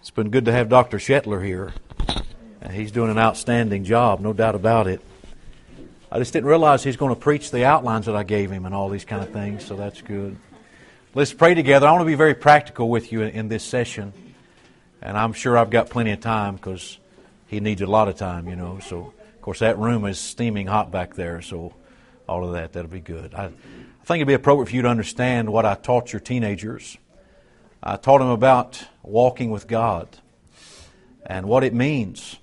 It's been good to have Dr. Shetler here. He's doing an outstanding job, no doubt about it. I just didn't realize he's going to preach the outlines that I gave him and all these kind of things, so that's good. Let's pray together. I want to be very practical with you in this session, and I'm sure I've got plenty of time because he needs a lot of time, So, of course, that room is steaming hot back there, so all of that'll be good. I think it'd be appropriate for you to understand what I taught your teenagers. I taught them about walking with God and what it means.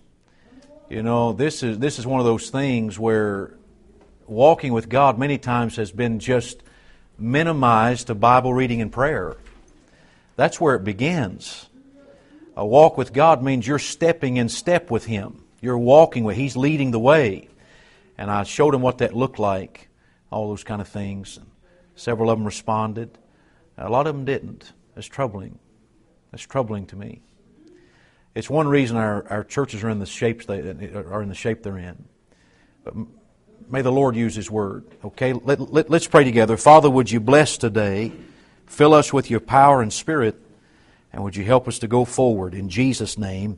This is one of those things where walking with God many times has been just minimized to Bible reading and prayer. That's where it begins. A walk with God means you're stepping in step with Him. You're walking with He's leading the way. And I showed them what that looked like, all those kind of things. Several of them responded. A lot of them didn't. It's troubling. It's troubling to me. It's one reason our churches are in the shape they're in. But may the Lord use His Word. Okay, let's pray together. Father, would you bless today? Fill us with your power and Spirit, and would you help us to go forward in Jesus' name?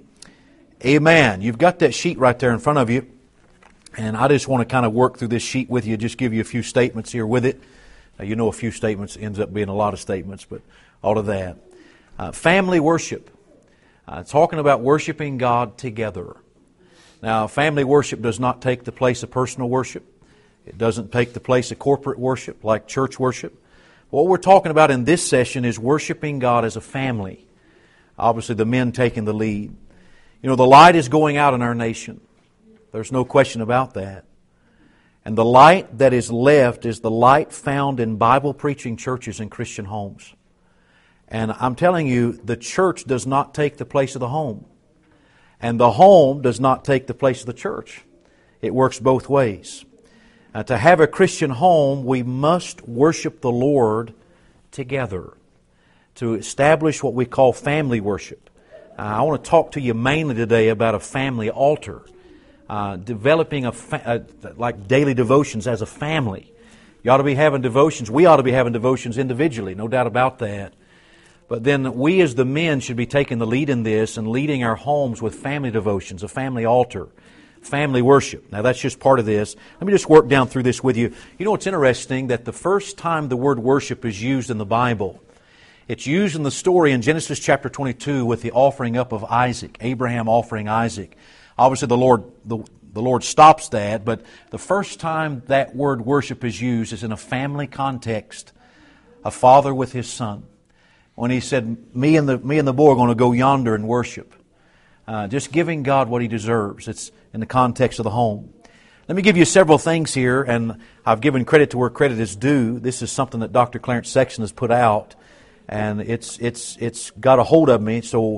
Amen. You've got that sheet right there in front of you, and I just want to kind of work through this sheet with you. Just give you a few statements here with it. A few statements ends up being a lot of statements, but all of that. Family worship. Talking about worshiping God together. Now, family worship does not take the place of personal worship. It doesn't take the place of corporate worship like church worship. What we're talking about in this session is worshiping God as a family. Obviously, the men taking the lead. The light is going out in our nation. There's no question about that. And the light that is left is the light found in Bible-preaching churches and Christian homes. And I'm telling you, the church does not take the place of the home. And the home does not take the place of the church. It works both ways. To have a Christian home, we must worship the Lord together. To establish what we call family worship. I want to talk to you mainly today about a family altar. Developing like daily devotions as a family. You ought to be having devotions. We ought to be having devotions individually, no doubt about that. But then we as the men should be taking the lead in this and leading our homes with family devotions, a family altar, family worship. Now that's just part of this. Let me just work down through this with you. It's interesting that the first time the word worship is used in the Bible, it's used in the story in Genesis chapter 22 with the offering up of Isaac, Abraham offering Isaac. Obviously the Lord stops that, but the first time that word worship is used is in a family context, a father with his son. When he said, me and the boy are going to go yonder and worship. Just giving God what He deserves. It's in the context of the home. Let me give you several things here, and I've given credit to where credit is due. This is something that Dr. Clarence Sexton has put out, and it's got a hold of me. So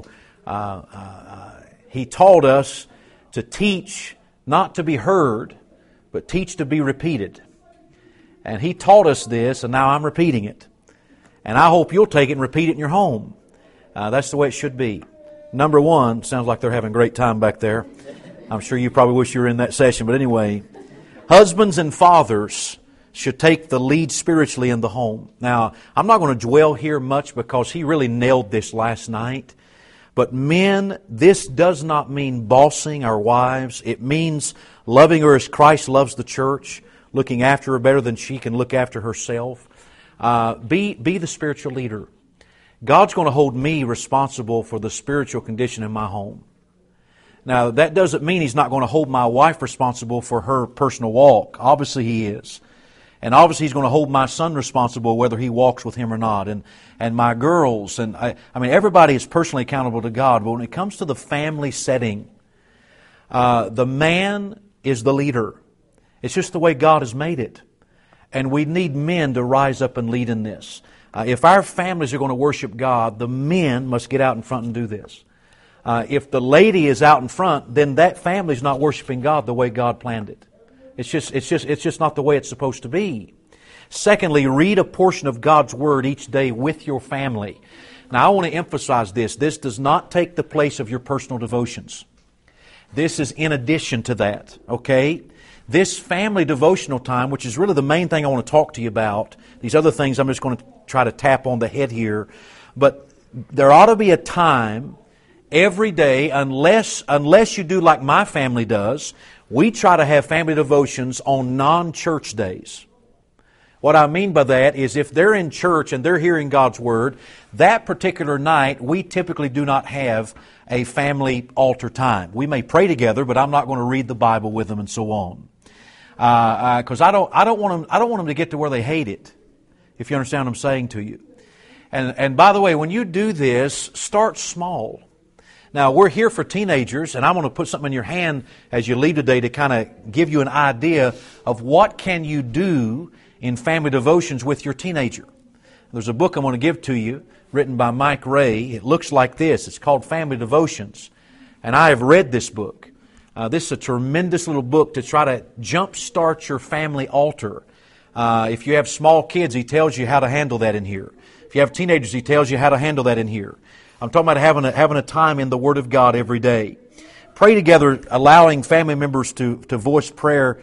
he taught us to teach not to be heard, but teach to be repeated. And he taught us this, and now I'm repeating it. And I hope you'll take it and repeat it in your home. That's the way it should be. Number one, sounds like they're having a great time back there. I'm sure you probably wish you were in that session. But anyway, husbands and fathers should take the lead spiritually in the home. Now, I'm not going to dwell here much because he really nailed this last night. But men, this does not mean bossing our wives. It means loving her as Christ loves the church, looking after her better than she can look after herself. Be the spiritual leader. God's going to hold me responsible for the spiritual condition in my home. Now, that doesn't mean He's not going to hold my wife responsible for her personal walk. Obviously He is. And obviously He's going to hold my son responsible whether he walks with Him or not. And my girls. And I mean, everybody is personally accountable to God. But when it comes to the family setting, the man is the leader. It's just the way God has made it. And we need men to rise up and lead in this. If our families are going to worship God, the men must get out in front and do this. If the lady is out in front, then that family is not worshiping God the way God planned it. It's just not the way it's supposed to be. Secondly, read a portion of God's Word each day with your family. Now, I want to emphasize this. This does not take the place of your personal devotions. This is in addition to that, okay? This family devotional time, which is really the main thing I want to talk to you about. These other things I'm just going to try to tap on the head here. But there ought to be a time every day, unless you do like my family does. We try to have family devotions on non-church days. What I mean by that is if they're in church and they're hearing God's Word, that particular night we typically do not have a family altar time. We may pray together, but I'm not going to read the Bible with them and so on. Because I don't want them to get to where they hate it, if you understand what I'm saying to you. And by the way, when you do this, start small. Now, we're here for teenagers, and I'm going to put something in your hand as you leave today to kind of give you an idea of what can you do in family devotions with your teenager. There's a book I'm going to give to you, written by Mike Ray. It looks like this. It's called Family Devotions. And I have read this book. This is a tremendous little book to try to jumpstart your family altar. If you have small kids, he tells you how to handle that in here. If you have teenagers, he tells you how to handle that in here. I'm talking about having a time in the Word of God every day. Pray together, allowing family members to voice prayers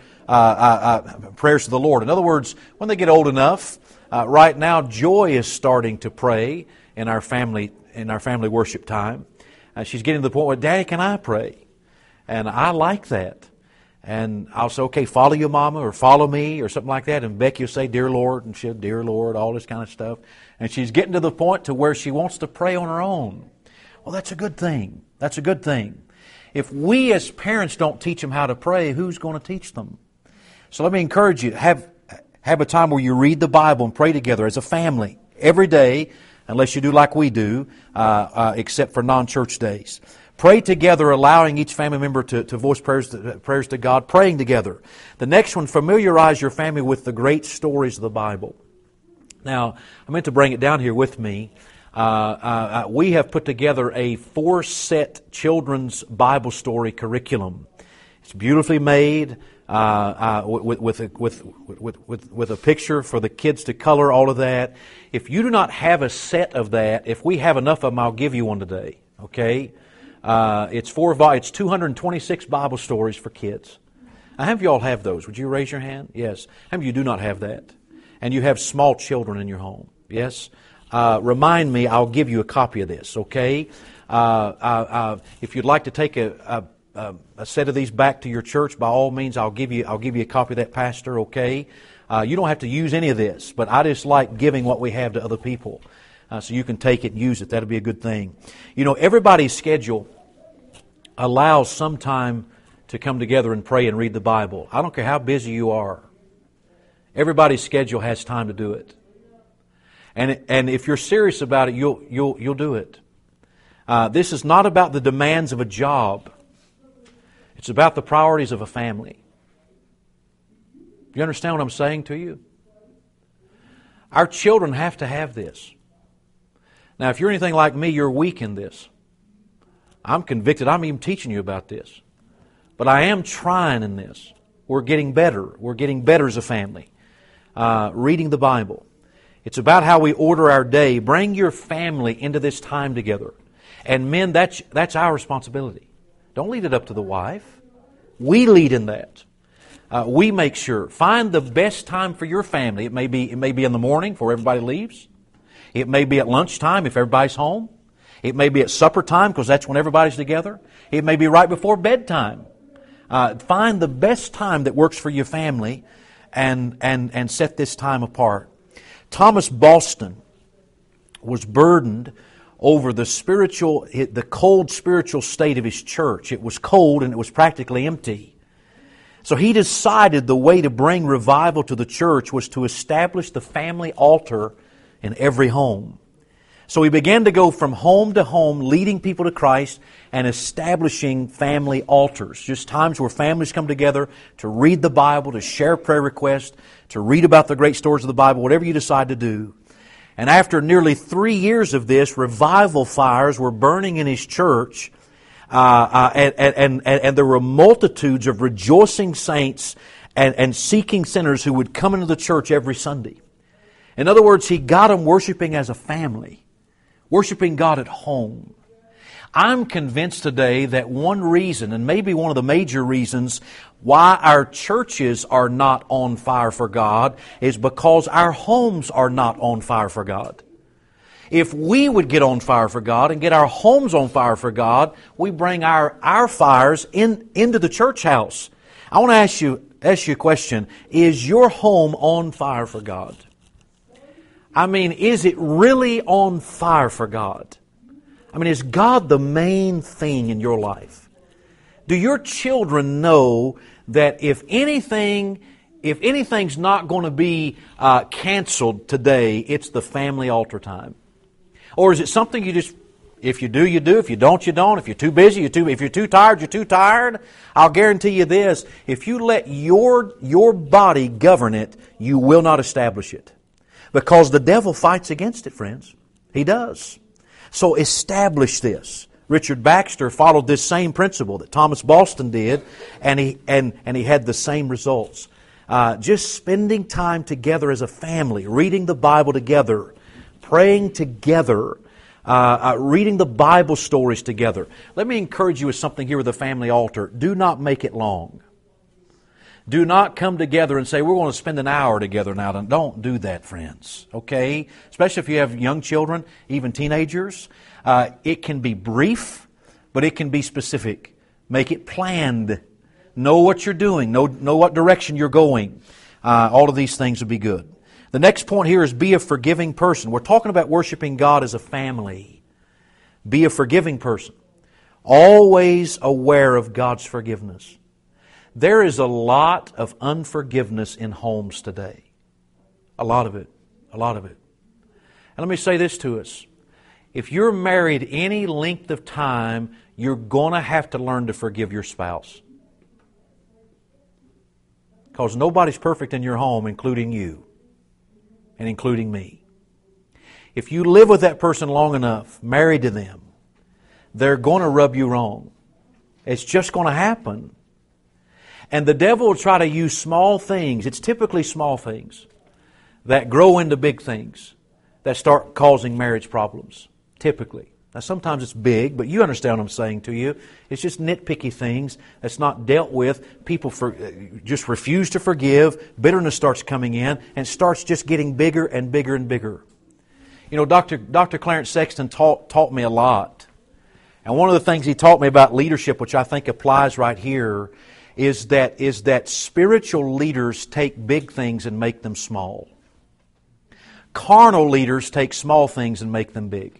to the Lord. In other words, when they get old enough, right now, Joy is starting to pray in our family worship time. She's getting to the point where, Daddy, can I pray? And I like that. And I'll say, okay, follow your mama or follow me or something like that. And Becky will say, Dear Lord, and she'll, Dear Lord, all this kind of stuff. And she's getting to the point to where she wants to pray on her own. Well, that's a good thing. That's a good thing. If we as parents don't teach them how to pray, who's going to teach them? So let me encourage you, have a time where you read the Bible and pray together as a family every day, unless you do like we do, except for non-church days. Pray together, allowing each family member to voice prayers to God, praying together. The next one, familiarize your family with the great stories of the Bible. Now, I meant to bring it down here with me. We have put together a 4-set children's Bible story curriculum. It's beautifully made, with a picture for the kids to color, all of that. If you do not have a set of that, if we have enough of them, I'll give you one today. Okay? It's 226 Bible stories for kids. Now, how many of you all have those? Would you raise your hand? Yes. How many of you do not have that? And you have small children in your home? Yes. Remind me, I'll give you a copy of this, okay? If you'd like to take a set of these back to your church, by all means, I'll give you a copy of that, Pastor, okay? You don't have to use any of this, but I just like giving what we have to other people. So you can take it and use it. That'll be a good thing. You know, everybody's schedule allows some time to come together and pray and read the Bible. I don't care how busy you are. Everybody's schedule has time to do it. And if you're serious about it, you'll do it. This is not about the demands of a job. It's about the priorities of a family. You understand what I'm saying to you? Our children have to have this. Now, if you're anything like me, you're weak in this. I'm convicted. I'm even teaching you about this. But I am trying in this. We're getting better. We're getting better as a family. Reading the Bible. It's about how we order our day. Bring your family into this time together. And men, that's our responsibility. Don't leave it up to the wife. We lead in that. We make sure. Find the best time for your family. It may be in the morning before everybody leaves. It may be at lunchtime if everybody's home. It may be at supper time because that's when everybody's together. It may be right before bedtime. Find the best time that works for your family and set this time apart. Thomas Boston was burdened over the cold spiritual state of his church. It was cold and it was practically empty. So he decided the way to bring revival to the church was to establish the family altar in every home. So he began to go from home to home, leading people to Christ and establishing family altars. Just times where families come together to read the Bible, to share prayer requests, to read about the great stories of the Bible, whatever you decide to do. And after nearly 3 years of this, revival fires were burning in his church, and there were multitudes of rejoicing saints and seeking sinners who would come into the church every Sunday. In other words, he got them worshiping as a family, worshiping God at home. I'm convinced today that one reason, and maybe one of the major reasons, why our churches are not on fire for God is because our homes are not on fire for God. If we would get on fire for God and get our homes on fire for God, we bring our fires into the church house. I want to ask you a question. Is your home on fire for God? I mean, is it really on fire for God? I mean, is God the main thing in your life? Do your children know that if anything's not going to be canceled today, it's the family altar time? Or is it something you just, if you do, you do. If you don't, you don't. If you're too busy, you do. If you're too tired, you're too tired. I'll guarantee you this. If you let your body govern it, you will not establish it. Because the devil fights against it, friends. He does. So establish this. Richard Baxter followed this same principle that Thomas Boston did, and he had the same results. Just spending time together as a family, reading the Bible together, praying together, reading the Bible stories together. Let me encourage you with something here with the family altar. Do not make it long. Do not come together and say, we're going to spend an hour together now. Don't do that, friends. Okay? Especially if you have young children, even teenagers. It can be brief, but it can be specific. Make it planned. Know what you're doing. Know what direction you're going. All of these things would be good. The next point here is be a forgiving person. We're talking about worshiping God as a family. Be a forgiving person. Always aware of God's forgiveness. There is a lot of unforgiveness in homes today. A lot of it. A lot of it. And let me say this to us. If you're married any length of time, you're going to have to learn to forgive your spouse. Because nobody's perfect in your home, including you. And including me. If you live with that person long enough, married to them, they're going to rub you wrong. It's just going to happen. And the devil will try to use small things, it's typically small things, that grow into big things, that start causing marriage problems, typically. Now sometimes it's big, but you understand what I'm saying to you. It's just nitpicky things that's not dealt with. People just refuse to forgive. Bitterness starts coming in and starts just getting bigger and bigger and bigger. You know, Dr. Clarence Sexton taught me a lot. And one of the things he taught me about leadership, which I think applies right here, is that spiritual leaders take big things and make them small. Carnal leaders take small things and make them big.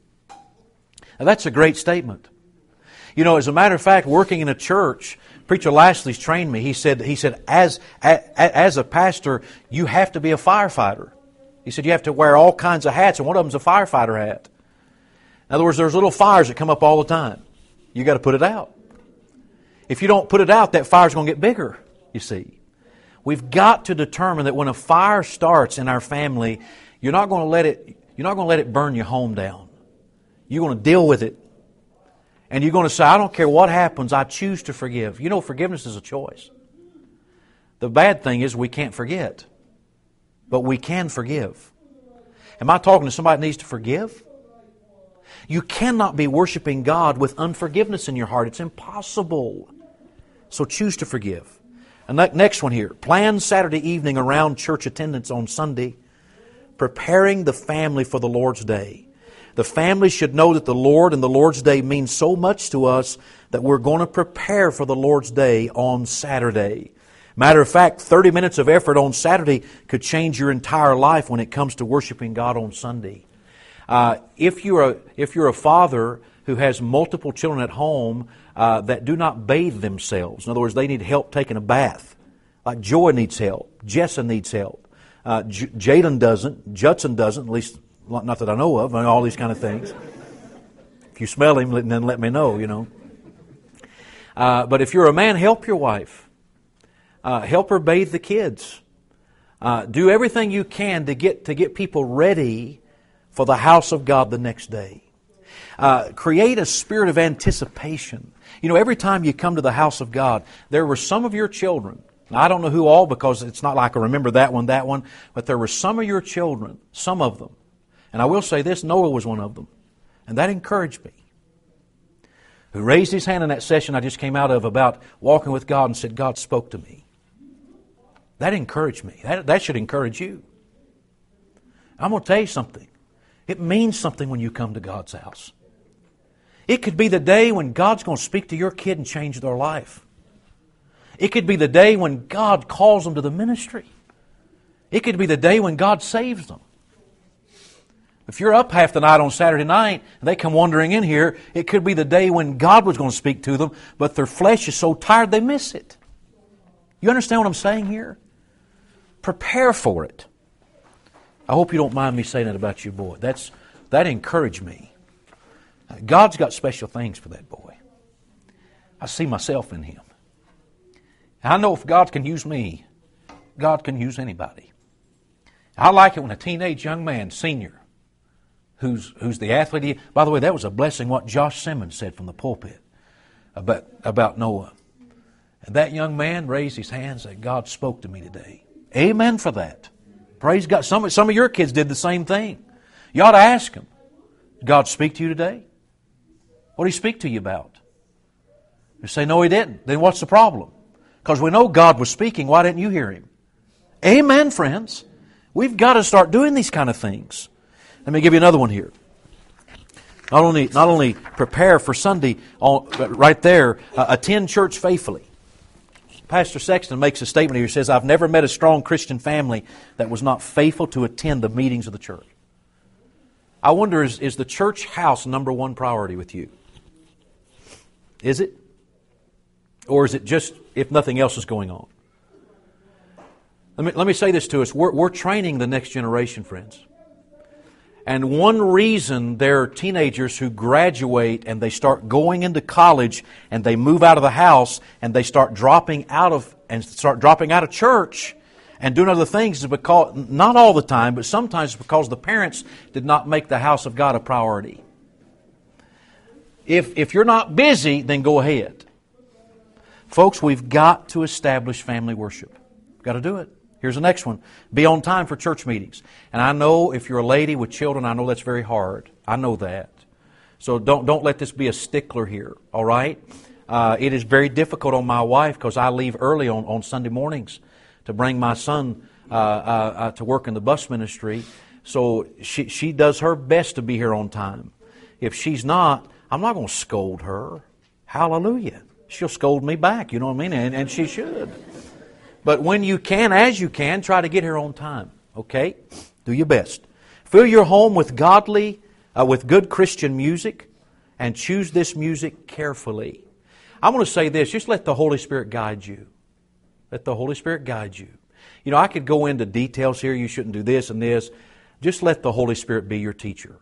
Now that's a great statement. You know, as a matter of fact, working in a church, Preacher Lashley's trained me. He said, as a pastor, you have to be a firefighter. He said you have to wear all kinds of hats, and one of them's a firefighter hat. In other words, there's little fires that come up all the time. You got to put it out. If you don't put it out, that fire's going to get bigger, you see. We've got to determine that when a fire starts in our family, you're not going to let it burn your home down. You're going to deal with it. And you're going to say, I don't care what happens, I choose to forgive. You know, forgiveness is a choice. The bad thing is we can't forget. But we can forgive. Am I talking to somebody that needs to forgive? You cannot be worshiping God with unforgiveness in your heart. It's impossible. So choose to forgive. And that next one here. Plan Saturday evening around church attendance on Sunday. Preparing the family for the Lord's Day. The family should know that the Lord and the Lord's Day means so much to us that we're going to prepare for the Lord's Day on Saturday. Matter of fact, 30 minutes of effort on Saturday could change your entire life when it comes to worshiping God on Sunday. If you're a father who has multiple children at home that do not bathe themselves, in other words, they need help taking a bath, like Joy needs help, Jessa needs help, Jaden doesn't, Judson doesn't, at least not that I know of, and all these kind of things. If you smell him, then let me know, you know. But if you're a man, help your wife. Help her bathe the kids. Do everything you can to get people ready for the house of God the next day. Create a spirit of anticipation. You know, every time you come to the house of God, there were some of your children. Now, I don't know who all, because it's not like I remember that one, but there were some of your children, some of them. And I will say this, Noah was one of them. And that encouraged me. Who raised his hand in that session I just came out of about walking with God and said, God spoke to me. That encouraged me. That should encourage you. I'm going to tell you something. It means something when you come to God's house. It could be the day when God's going to speak to your kid and change their life. It could be the day when God calls them to the ministry. It could be the day when God saves them. If you're up half the night on Saturday night and they come wandering in here, it could be the day when God was going to speak to them, but their flesh is so tired they miss it. You understand what I'm saying here? Prepare for it. I hope you don't mind me saying that about your boy. That encouraged me. God's got special things for that boy. I see myself in him. I know if God can use me, God can use anybody. I like it when a teenage young man, senior, who's the athlete. By the way, that was a blessing what Josh Simmons said from the pulpit about Noah. And that young man raised his hands and said, God spoke to me today. Amen for that. Praise God. Some of your kids did the same thing. You ought to ask them, did God speak to you today? What did He speak to you about? You say, no, He didn't. Then what's the problem? Because we know God was speaking. Why didn't you hear Him? Amen, friends. We've got to start doing these kind of things. Let me give you another one here. Not only prepare for Sunday right there, attend church faithfully. Pastor Sexton makes a statement here. He says, I've never met a strong Christian family that was not faithful to attend the meetings of the church. I wonder, is the church house number one priority with you? Is it? Or is it just if nothing else is going on? Let me say this to us. We're training the next generation, friends. And one reason there are teenagers who graduate and they start going into college and they move out of the house and they start dropping out of church and doing other things is because, not all the time, but sometimes it's because the parents did not make the house of God a priority. If you're not busy, then go ahead. Folks, we've got to establish family worship. We've got to do it. Here's the next one. Be on time for church meetings. And I know if you're a lady with children, I know that's very hard. I know that. So don't let this be a stickler here, all right? It is very difficult on my wife because I leave early on Sunday mornings to bring my son to work in the bus ministry. So she does her best to be here on time. If she's not, I'm not going to scold her. Hallelujah. She'll scold me back, you know what I mean? And she should. But when you can, as you can, try to get here on time. Okay? Do your best. Fill your home with with good Christian music, and choose this music carefully. I want to say this, just let the Holy Spirit guide you. Let the Holy Spirit guide you. You know, I could go into details here, you shouldn't do this and this. Just let the Holy Spirit be your teacher.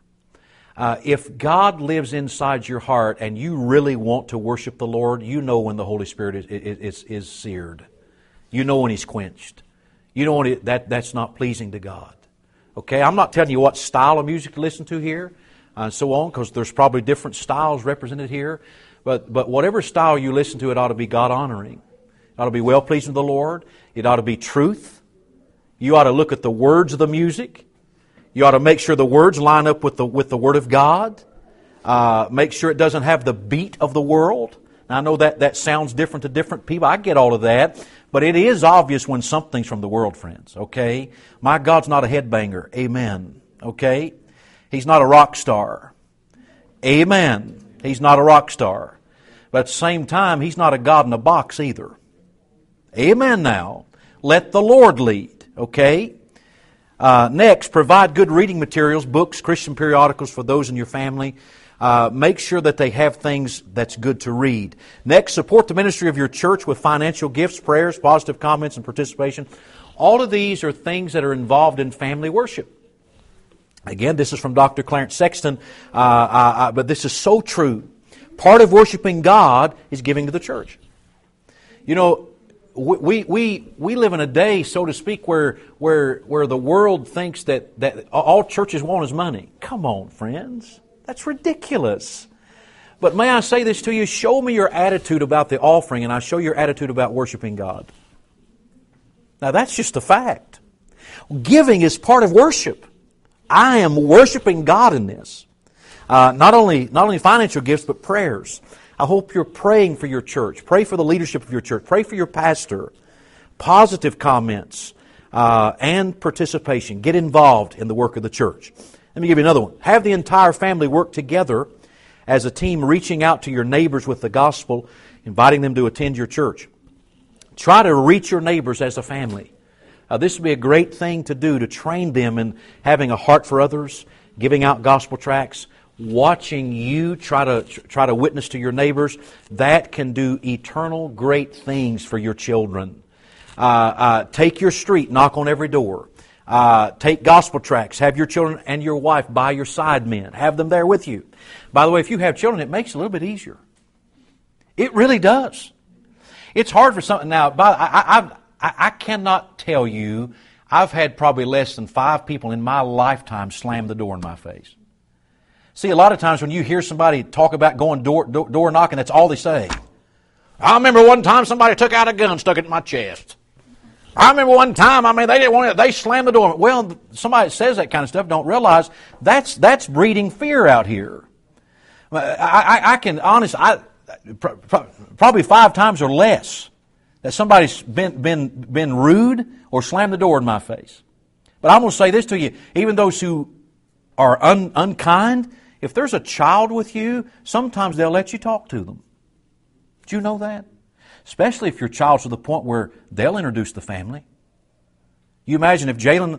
If God lives inside your heart and you really want to worship the Lord, you know when the Holy Spirit is seared. You know when He's quenched. You know when that's not pleasing to God. Okay, I'm not telling you what style of music to listen to here, and so on, because there's probably different styles represented here. But whatever style you listen to, it ought to be God-honoring. It ought to be well-pleasing to the Lord. It ought to be truth. You ought to look at the words of the music. You ought to make sure the words line up with the Word of God. Make sure it doesn't have the beat of the world. Now, I know that sounds different to different people. I get all of that. But it is obvious when something's from the world, friends. Okay? My God's not a headbanger. Amen. Okay? He's not a rock star. Amen. He's not a rock star. But at the same time, He's not a God in a box either. Amen now. Let the Lord lead. Okay? Next, provide good reading materials, books, Christian periodicals for those in your family. Make sure that they have things that's good to read. Next, support the ministry of your church with financial gifts, prayers, positive comments, and participation. All of these are things that are involved in family worship. Again, this is from Dr. Clarence Sexton, but this is so true. Part of worshiping God is giving to the church. You know, we live in a day, so to speak, where the world thinks that all churches want is money. Come on, friends. That's ridiculous. But may I say this to you? Show me your attitude about the offering, and I'll show your attitude about worshiping God. Now, that's just a fact. Giving is part of worship. I am worshiping God in this. Not only financial gifts, but prayers. I hope you're praying for your church. Pray for the leadership of your church. Pray for your pastor. Positive comments and participation. Get involved in the work of the church. Let me give you another one. Have the entire family work together as a team, reaching out to your neighbors with the gospel, inviting them to attend your church. Try to reach your neighbors as a family. This would be a great thing to do, to train them in having a heart for others, giving out gospel tracts, watching you try to witness to your neighbors. That can do eternal great things for your children. Take your street, knock on every door. Take gospel tracts. Have your children and your wife by your side men. Have them there with you. By the way, if you have children, it makes it a little bit easier. It really does. It's hard for something now. I cannot tell you, I've had probably less than 5 people in my lifetime slam the door in my face. See, a lot of times when you hear somebody talk about going door knocking, that's all they say. I remember one time somebody took out a gun and stuck it in my chest. I remember one time, they didn't want it, they slammed the door. Well, somebody that says that kind of stuff don't realize that's breeding fear out here. I can honestly, probably 5 times or less that somebody's been rude or slammed the door in my face. But I'm going to say this to you, even those who are unkind, if there's a child with you, sometimes they'll let you talk to them. Do you know that? Especially if your child's to the point where they'll introduce the family. You imagine if Jalen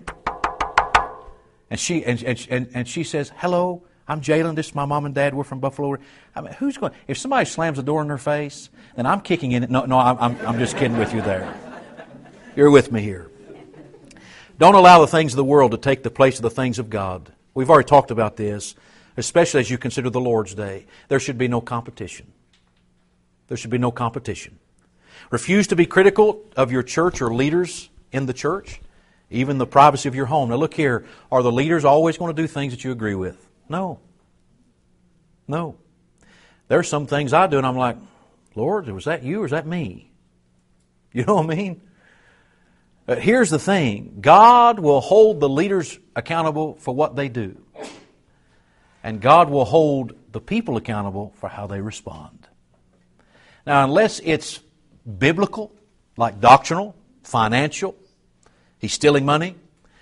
and she says, "Hello, I'm Jalen. This is my mom and dad. We're from Buffalo." Who's going? If somebody slams the door in their face, then I'm kicking in it. No, I'm just kidding with you there. You're with me here. Don't allow the things of the world to take the place of the things of God. We've already talked about this, especially as you consider the Lord's Day. There should be no competition. There should be no competition. Refuse to be critical of your church or leaders in the church, even the privacy of your home. Now look here, are the leaders always going to do things that you agree with? No. No. There are some things I do and I'm like, Lord, was that you or is that me? You know what I mean? But here's the thing. God will hold the leaders accountable for what they do. And God will hold the people accountable for how they respond. Now, unless it's biblical, like doctrinal, financial, he's stealing money,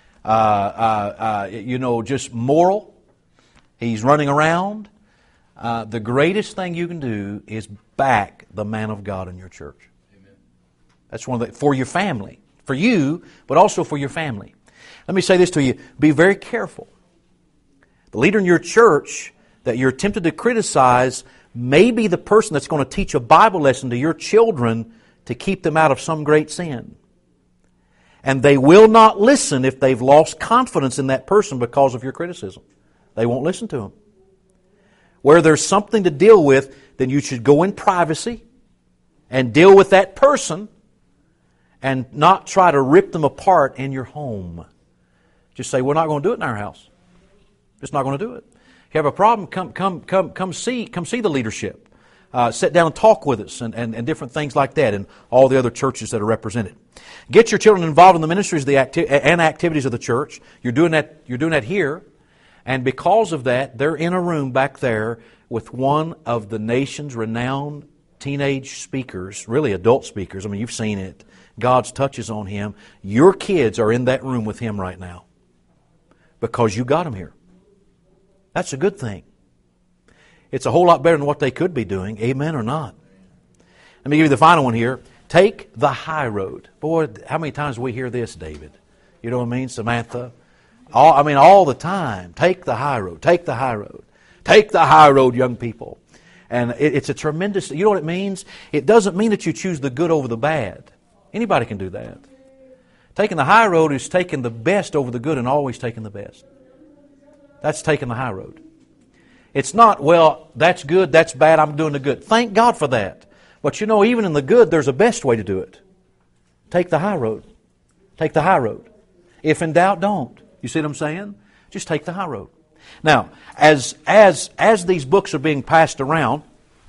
just moral, he's running around, the greatest thing you can do is back the man of God in your church. Amen. That's one of the, for your family. For you, but also for your family. Let me say this to you. Be very careful. The leader in your church that you're tempted to criticize may be the person that's going to teach a Bible lesson to your children to keep them out of some great sin. And they will not listen if they've lost confidence in that person because of your criticism. They won't listen to them. Where there's something to deal with, then you should go in privacy and deal with that person and not try to rip them apart in your home. Just say, we're not going to do it in our house. Just not going to do it. If you have a problem, come see the leadership. Sit down and talk with us and different things like that and all the other churches that are represented. Get your children involved in the ministries and activities of the church. You're doing that here. And because of that, they're in a room back there with one of the nation's renowned teenage speakers, really adult speakers. I mean, you've seen it. God's touches on him. Your kids are in that room with him right now because you got them here. That's a good thing. It's a whole lot better than what they could be doing. Amen or not? Let me give you the final one here. Take the high road. Boy, how many times do we hear this, David? You know what I mean, Samantha? All the time. Take the high road. Take the high road. Take the high road, young people. And it's a tremendous... You know what it means? It doesn't mean that you choose the good over the bad. Anybody can do that. Taking the high road is taking the best over the good and always taking the best. That's taking the high road. It's not, well, that's good, that's bad, I'm doing the good. Thank God for that. But you know, even in the good, there's a best way to do it. Take the high road. Take the high road. If in doubt, don't. You see what I'm saying? Just take the high road. Now, as these books are being passed around,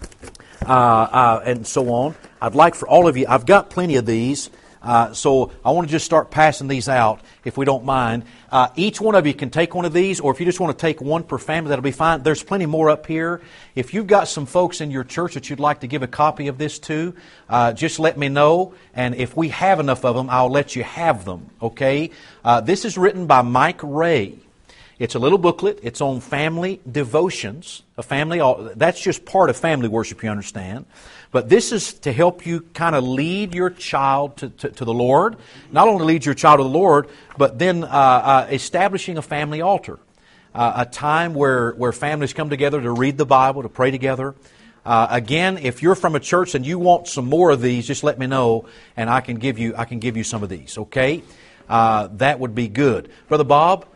and so on, I'd like for all of you, I've got plenty of these, so I want to just start passing these out, if we don't mind. Each one of you can take one of these, or if you just want to take one per family, that'll be fine. There's plenty more up here. If you've got some folks in your church that you'd like to give a copy of this to, just let me know, and if we have enough of them, I'll let you have them, okay? This is written by Mike Ray. It's a little booklet. It's on family devotions. That's just part of family worship, you understand. But this is to help you kind of lead your child to the Lord. Not only lead your child to the Lord, but then establishing a family altar. A time where families come together to read the Bible, to pray together. Again, if you're from a church and you want some more of these, just let me know, and I can give you some of these. Okay, that would be good, Brother Bob.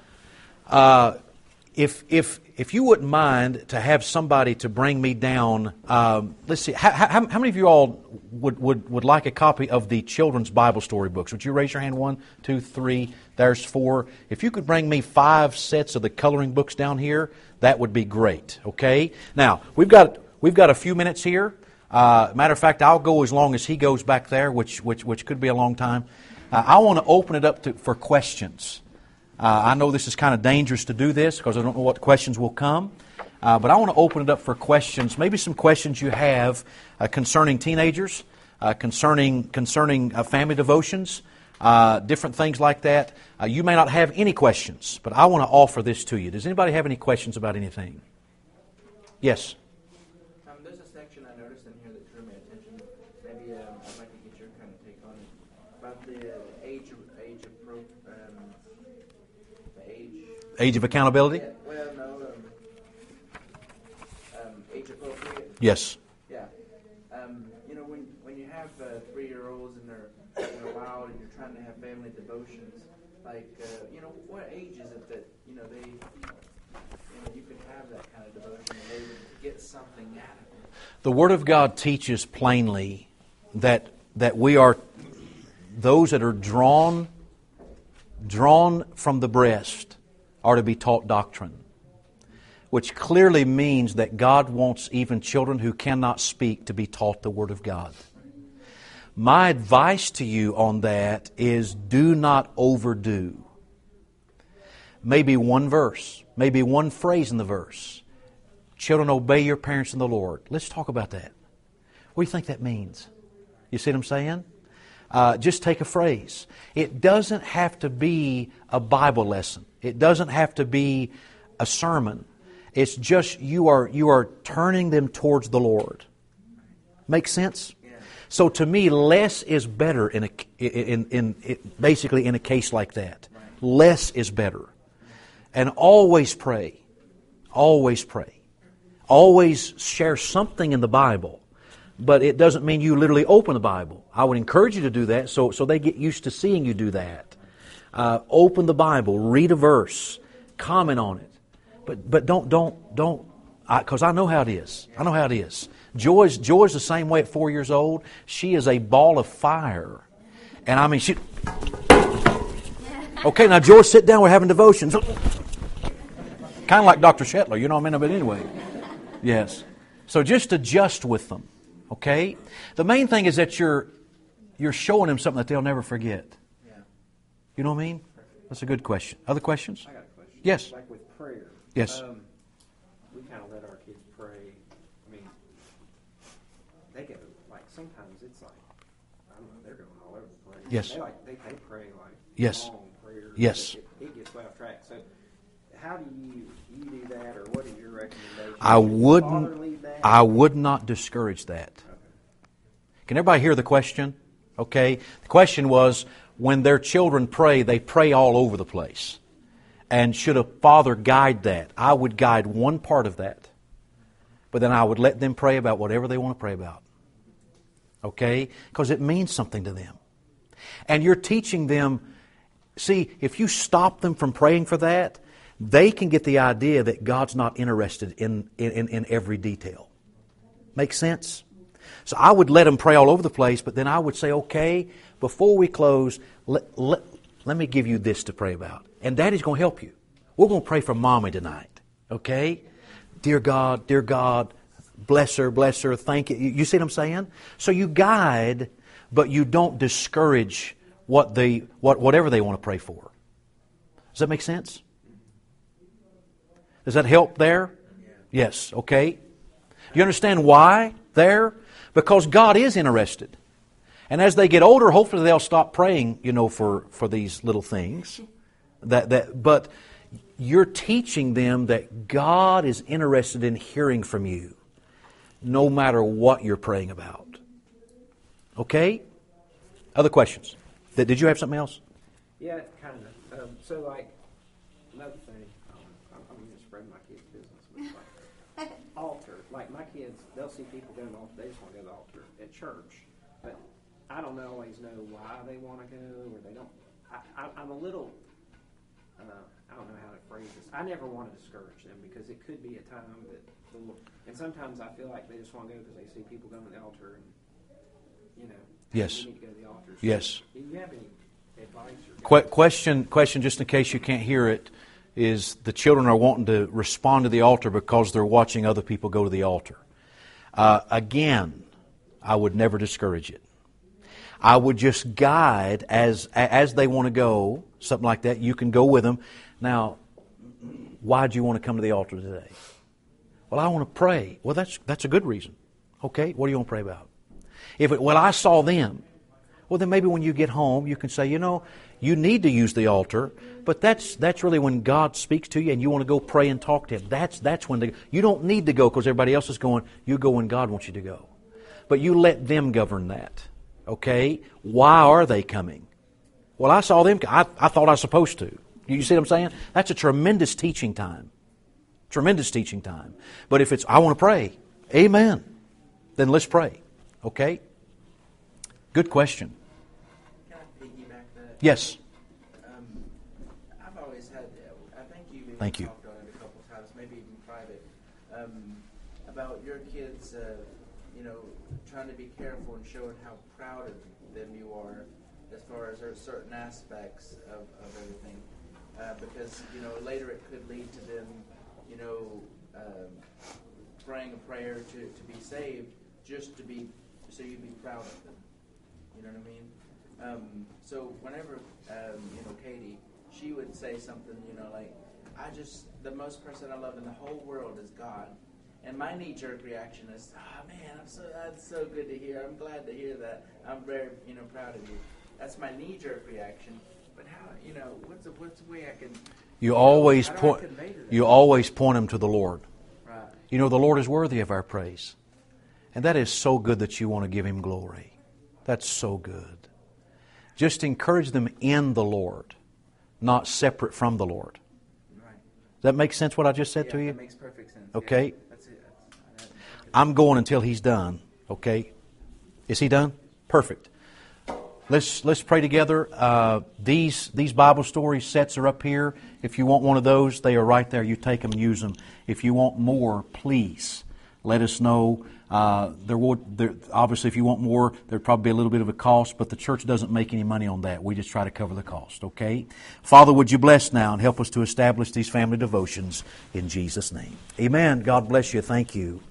If you wouldn't mind to have somebody to bring me down, let's see, how many of you all would like a copy of the children's Bible story books? Would you raise your hand? 1, 2, 3. There's 4. If you could bring me 5 sets of the coloring books down here, that would be great. Okay. Now we've got a few minutes here. Matter of fact, I'll go as long as he goes back there, which could be a long time. I want to open it up for questions. I know this is kind of dangerous to do this because I don't know what questions will come. But I want to open it up for questions, maybe some questions you have concerning teenagers, concerning family devotions, different things like that. You may not have any questions, but I want to offer this to you. Does anybody have any questions about anything? Yes? There's a section I noticed in here that drew my attention. Maybe I'd like to get your kind of take on it. About the Age of accountability? Yeah, well, no. Age appropriate. Yes. Yeah. When you have 3-year-olds and they're wild and you're trying to have family devotions, like what age is it that they you can have that kind of devotion and they would get something out of it? The Word of God teaches plainly that we are those that are drawn from the breast are to be taught doctrine, which clearly means that God wants even children who cannot speak to be taught the Word of God. My advice to you on that is do not overdo. Maybe one verse, maybe one phrase in the verse. Children, obey your parents in the Lord. Let's talk about that. What do you think that means? You see what I'm saying? Just take a phrase. It doesn't have to be a Bible lesson. It doesn't have to be a sermon. It's just you are turning them towards the Lord. Make sense? Yeah. So to me, less is better basically in a case like that. Right. Less is better. And always pray. Always pray. Always share something in the Bible. But it doesn't mean you literally open the Bible. I would encourage you to do that so they get used to seeing you do that. Open the Bible, read a verse, comment on it. But don't, because I know how it is. I know how it is. Joy's the same way at 4 years old. She is a ball of fire. And I mean, she... Okay, now Joy, sit down, we're having devotions. Kind of like Dr. Shetler, you know what I mean? But anyway, yes. So just adjust with them. Okay? The main thing is that you're showing them something that they'll never forget. Yeah. You know what I mean? That's a good question. Other questions? I got a question. Yes. Like with prayer. Yes. We kind of let our kids pray. I mean, they get, like, sometimes it's like, I don't know, they're going all over the place. Yes. They pray like yes. long prayers. Yes. It gets well tracked. So how do you do that, or what is your recommendation? I would not discourage that. Okay. Can everybody hear the question? Okay. The question was, when their children pray, they pray all over the place. And should a father guide that? I would guide one part of that. But then I would let them pray about whatever they want to pray about. Okay? Because it means something to them. And you're teaching them, see, if you stop them from praying for that, they can get the idea that God's not interested in every detail. Make sense? So I would let them pray all over the place, but then I would say, okay, before we close, let me give you this to pray about. And Daddy's going to help you. We're going to pray for Mommy tonight. Okay? Dear God, bless her, thank you. You see what I'm saying? So you guide, but you don't discourage whatever they want to pray for. Does that make sense? Does that help there? Yes, okay. Do you understand why there? Because God is interested. And as they get older, hopefully they'll stop praying, for these little things. But you're teaching them that God is interested in hearing from you, no matter what you're praying about. Okay? Other questions? Did you have something else? Yeah, kind of. So, like, another thing, I'm going to spread my kids' business, but like, altar. Like, my kids, they'll see people go to the altar, they just want to go to the altar at church. But I don't always know why they want to go, or they don't. I'm a little, I don't know how to phrase this. I never want to discourage them, because it could be a time that the Lord, and sometimes I feel like they just want to go because they see people going to the altar, and, you know, Yes. you need to go to the altar. So Yes. do you have any advice? Or Question, just in case you can't hear it, is the children are wanting to respond to the altar because they're watching other people go to the altar. Again, I would never discourage it. I would just guide as they want to go, something like that. You can go with them. Now, why do you want to come to the altar today? Well, I want to pray. Well, that's a good reason. Okay, what do you want to pray about? I saw them. Well, then maybe when you get home, you can say, you need to use the altar, but that's really when God speaks to you and you want to go pray and talk to Him. That's when you don't need to go because everybody else is going. You go when God wants you to go. But you let them govern that. Okay? Why are they coming? Well, I saw them. I thought I was supposed to. You see what I'm saying? That's a tremendous teaching time. Tremendous teaching time. But if it's, I want to pray, amen, then let's pray. Okay? Good question. Can I piggyback that? Yes. I've always had, I think you've even Thank you. talked on it a couple times, maybe even private, about your kids, trying to be careful and showing how proud of them you are as far as there are certain aspects of everything. Because, later it could lead to them, praying a prayer to be saved, just so you'd be proud of them. You know what I mean? So whenever, Katie, she would say something, like, the most person I love in the whole world is God. And my knee-jerk reaction is, man, that's so good to hear. I'm glad to hear that. I'm very, proud of you. That's my knee-jerk reaction. But how, what's the way I can... You always point them to the Lord. Right. The Lord is worthy of our praise. And that is so good that you want to give Him glory. That's so good. Just encourage them in the Lord, not separate from the Lord. Right. Does that make sense what I just said to you? That makes perfect sense. Okay. Yeah, that's it. I'm going until He's done. Okay? Is He done? Perfect. Let's pray together. These Bible story sets are up here. If you want one of those, they are right there. You take them and use them. If you want more, please let us know. Obviously, if you want more, there'd probably be a little bit of a cost, but the church doesn't make any money on that. We just try to cover the cost, okay? Father, would you bless now and help us to establish these family devotions in Jesus' name. Amen. God bless you. Thank you.